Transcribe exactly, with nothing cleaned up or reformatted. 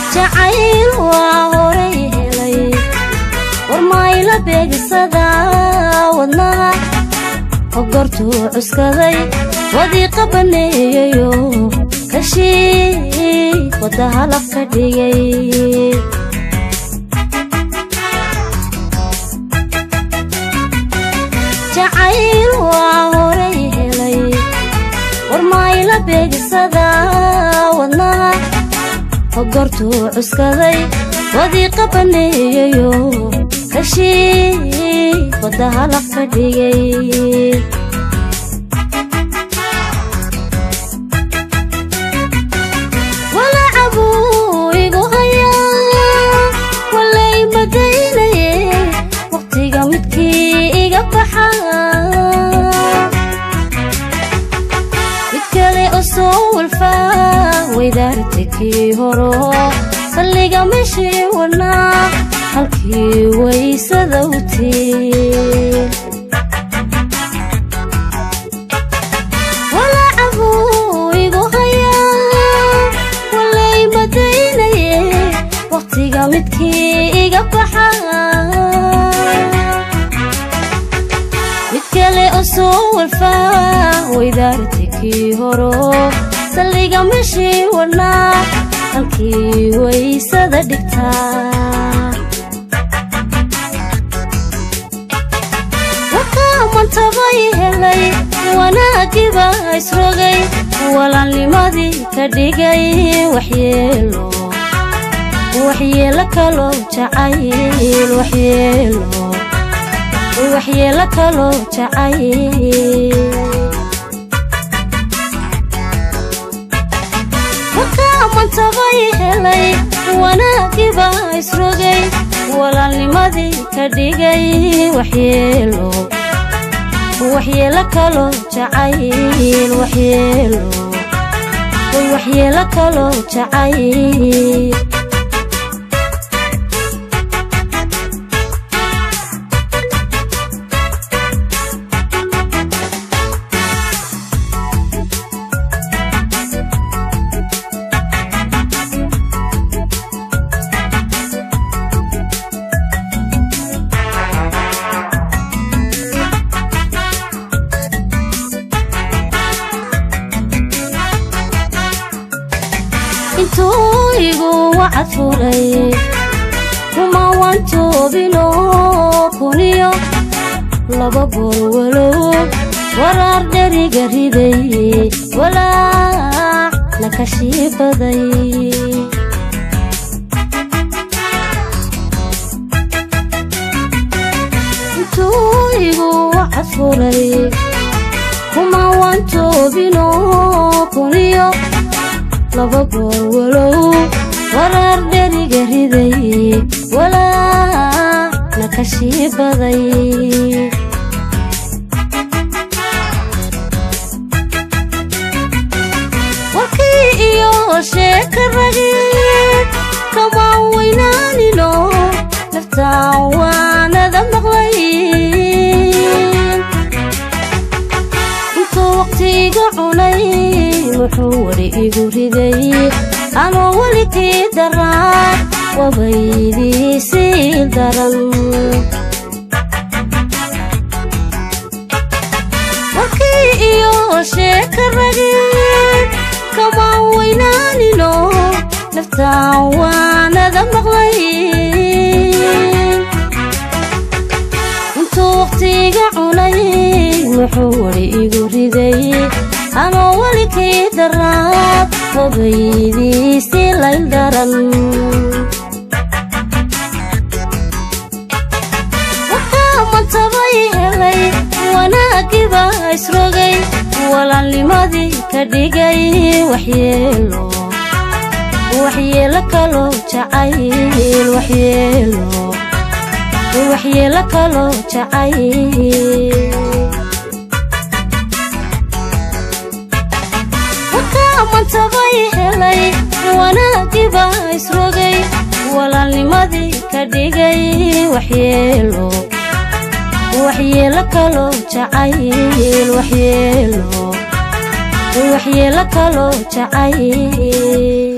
jacayl waa horay helay warmayla beegsada wadnaha ogortuu cuskaday wadiiqa baneeyayo kashii wadaha la ka dhigay jacayl waa horay helay warmayla beegsada wadnaha ogortuu cuskaday wadiiqa baneeyayo kashii wadaha la ka dhigay ويدارتكي هرو صليقا مشي ونا halkii waysadawtii wala abuu igu hayaa walay badaynaye waqtiga midkii iga baxaa mid kale oo soo walfaa waydaartikii horo salliga meeshii wadnaa halkii waysada dhigtaa mantabay helay wanaagiba isrogay walaalnimadii ka dhigay waxyeelo waxyeelo kaloo jacayl waxyeelo waxyeelo kaloo jacayl mantabay helay wanaagiba isrogay walaalnimadii ka dhigay waxyeelo waxyeelo kaloo jacayl waxyeelo waxyeelo kaloo jacayl intuu igu wacad furay kuma wantoobino kuniyo laba goor walow warar dheriga riday walaac la kashii baday intuu igu wacad furay kuma wantoobino kuniyo laba goor walow warar dheriga riday walaac la kashii baday warkii iyo sheeka rageed kama weynaanino naftaan waanada maqlay intuu waqtiga cunay wuxuu wari igu riday anoo welikii daraa wabaydiisii daran warkii iyo sheeka rageed kama weynaanino naftaan waanada maqlay intuu waqtiga cunay wuxuu wari igu riday anoo welikii daraa wabaydiisii layl daran waxaa mantabay helay wanaagiba isrogay walaalnimadii ka dhigay waxyeelo waxyeelo kaloo jacayl waxyeelo waxyeelo kaloo jacayl mantabay helay wanaagiba isrogay walaalnimadii ka dhigay waxyeelo waxyeelo kaloo jacayl waxyeelo waxyeelo kaloo jacayl